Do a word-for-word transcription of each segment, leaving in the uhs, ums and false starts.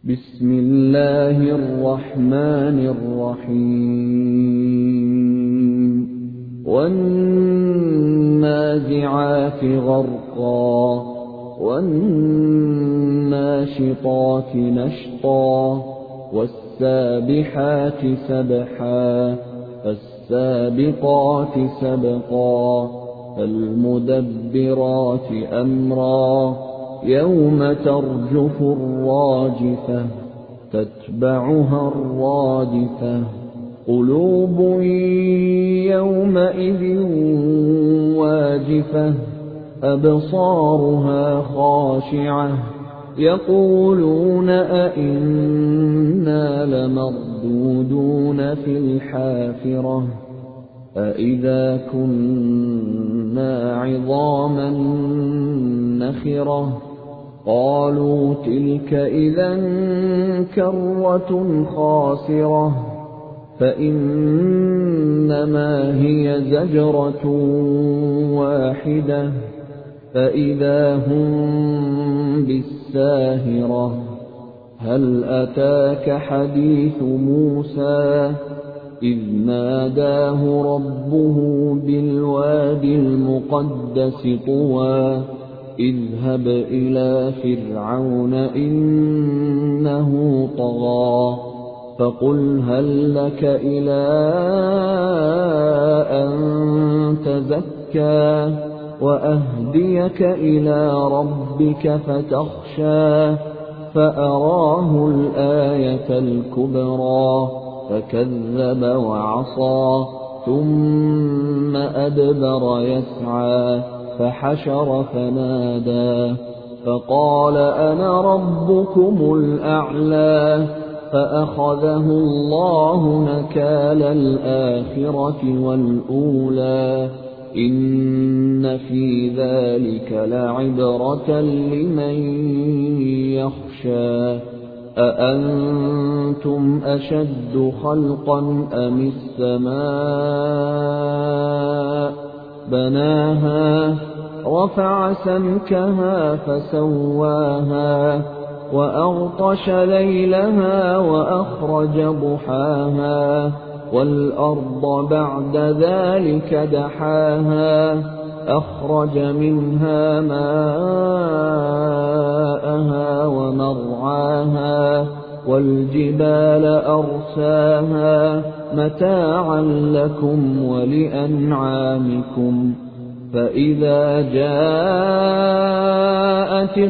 بسم الله الرحمن الرحيم والنازعات غرقا والناشطات نشطا والسابحات سبحا فالسابقات سبقا فالمدبرات أمرا يوم ترجف الراجفة تتبعها الرادفة قلوب يومئذ واجفة أبصارها خاشعة يقولون أئنا لمردودون في الحافرة أئذا كنا عظاما نخرة قالوا تلك إذا كرة خاسرة فإنما هي زجرة واحدة فإذا هم بالساهرة هل أتاك حديث موسى إذ ناداه ربه بالواد المقدس طوى اذهب إلى فرعون إنه طغى فقل هل لك إلى أن تزكى وأهديك إلى ربك فتخشى فأراه الآية الكبرى فكذب وعصى ثم أدبر يسعى فحشر فنادى فقال أنا ربكم الأعلى فأخذه الله نكال الآخرة والأولى إن في ذلك لعبرة لمن يخشى أأنتم أشد خلقا أم السماء بناها رفع سمكها فسواها وأغطش ليلها وأخرج ضحاها والأرض بعد ذلك دحاها أخرج منها ماءها ومرعاها والجبال أرساها متاعا لكم ولأنعامكم فإذا جاءت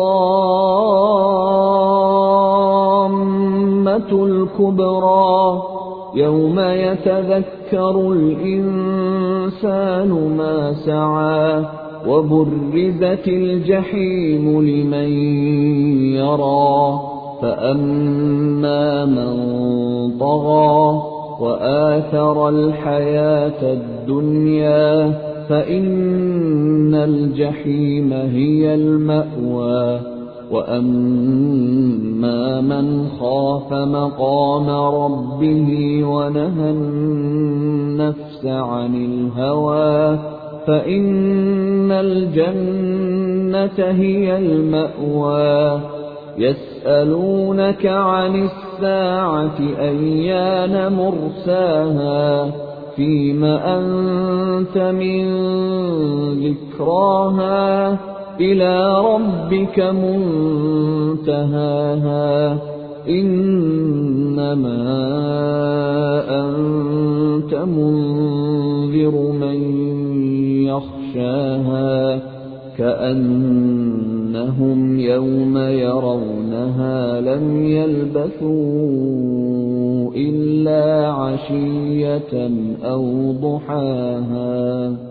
الطامة الكبرى يوم يتذكر الإنسان ما سعى وبرزت الجحيم لمن يرى فأما من طغى وآثر الحياة الدنيا فإن الجحيم هي المأوى وأما من خاف مقام ربه ونهى النفس عن الهوى فإن الجنة هي المأوى يسألونك عن الساعة أيان مرساها فيم أنت من ذكراها إلى ربك منتهاها إنما أنت منذر من يخشاها كأنهم يوم يرونها لم يلبثوا إلا عشية أو ضحاها.